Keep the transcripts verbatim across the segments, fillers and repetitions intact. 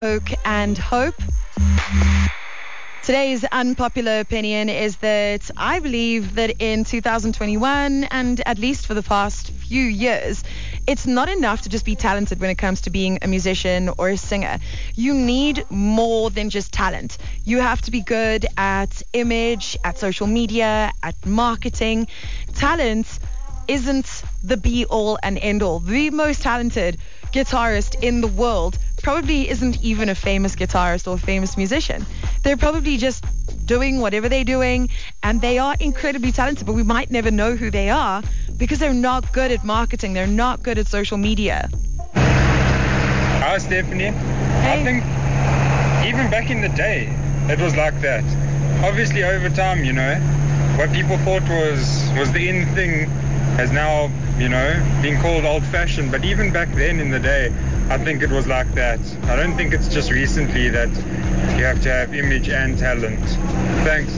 Oak and Hope. Today's unpopular opinion is that I believe that in two thousand twenty-one, and at least for the past few years, it's not enough to just be talented when it comes to being a musician or a singer. You need more than just talent. You have to be good at image, at social media, at marketing. Talent isn't the be-all and end-all. The most talented guitarist in the world probably isn't even a famous guitarist or a famous musician. They're probably just doing whatever they're doing, and they are incredibly talented, but we might never know who they are because they're not good at marketing. They're not good at social media. Hi, Stephanie. Hey. I think even back in the day, it was like that. Obviously, over time, you know, what people thought was, was the in thing has now, you know, been called old-fashioned. But even back then in the day, I think it was like that. I don't think it's just recently that you have to have image and talent. Thanks.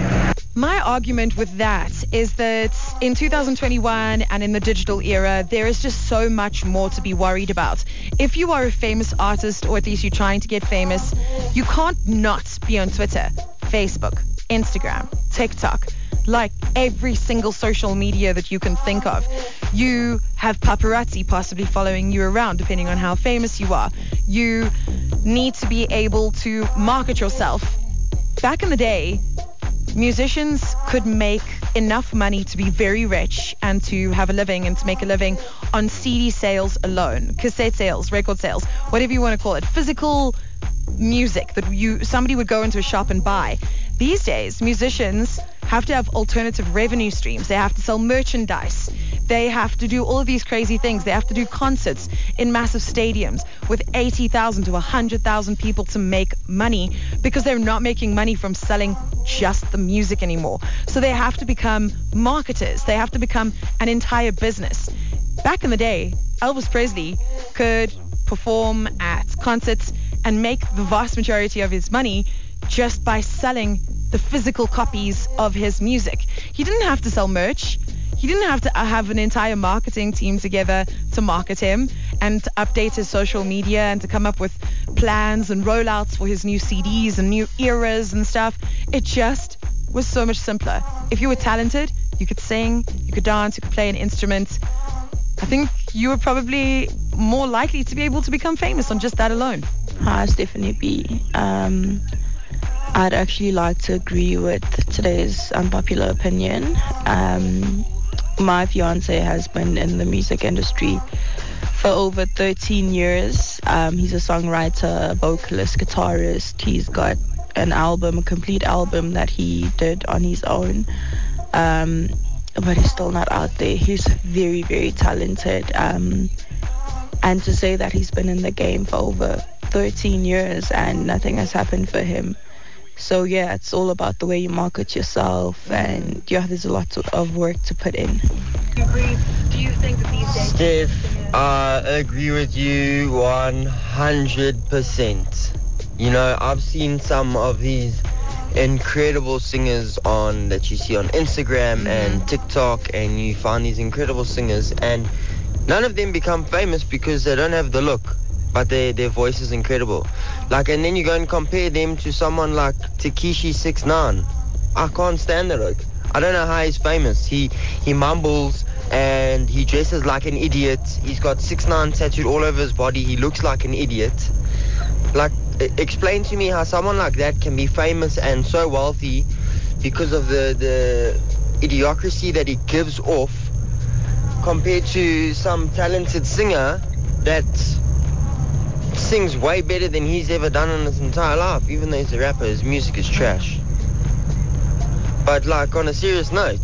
My argument with that is that in two thousand twenty-one and in the digital era, there is just so much more to be worried about. If you are a famous artist, or at least you're trying to get famous, you can't not be on Twitter, Facebook, Instagram, TikTok, like every single social media that you can think of. You have paparazzi possibly following you around depending on how famous you are. You need to be able to market yourself. Back in the day, musicians could make enough money to be very rich and to have a living and to make a living on C D sales alone, cassette sales, record sales, whatever you want to call it, physical music that you somebody would go into a shop and buy. These days, musicians have to have alternative revenue streams. They have to sell merchandise. They have to do all of these crazy things. They have to do concerts in massive stadiums with eighty thousand to one hundred thousand people to make money because they're not making money from selling just the music anymore. So they have to become marketers. They have to become an entire business. Back in the day, Elvis Presley could perform at concerts and make the vast majority of his money just by selling the physical copies of his music. He didn't have to sell merch. He didn't have to have an entire marketing team together to market him and to update his social media and to come up with plans and rollouts for his new C Ds and new eras and stuff. It just was so much simpler. If you were talented, you could sing, you could dance, you could play an instrument. I think you were probably more likely to be able to become famous on just that alone. Hi, Stephanie B. Um, I'd actually like to agree with today's unpopular opinion. Um, my fiance has been in the music industry for over thirteen years. Um, he's a songwriter, vocalist, guitarist. He's got an album, a complete album that he did on his own. Um, but he's still not out there. He's very, very talented. Um, and to say that he's been in the game for over thirteen years and nothing has happened for him. So yeah, it's all about the way you market yourself, and yeah, there's a lot of work to put in. Do you agree? Do you think that these days... Steph, I agree with you one hundred percent. You know, I've seen some of these incredible singers on that you see on Instagram mm-hmm. and TikTok, and you find these incredible singers, and none of them become famous because they don't have the look, but their their voice is incredible. Like, and then you go and compare them to someone like Tekashi six nine. I can't stand the look. I don't know how he's famous. He he mumbles and he dresses like an idiot. He's got six nine tattooed all over his body. He looks like an idiot. Like, explain to me how someone like that can be famous and so wealthy because of the the idiocracy that he gives off, compared to some talented singer that sings way better than he's ever done in his entire life. Even though he's a rapper, his music is trash. But like, on a serious note,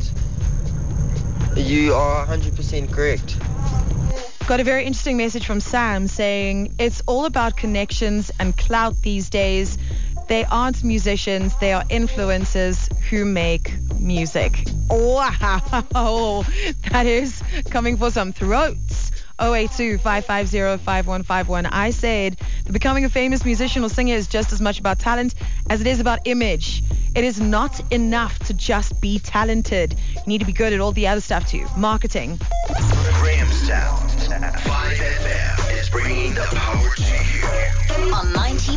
you are one hundred percent correct. Got a very interesting message from Sam saying it's all about connections and clout these days. They aren't musicians, they are influencers who make music. Wow, that is coming for some throats. oh eight two, five five zero, five one five one. I said that becoming a famous musician or singer is just as much about talent as it is about image. It is not enough to just be talented. You need to be good at all the other stuff too. Marketing. Grahamstown five F M is bringing the power to you. On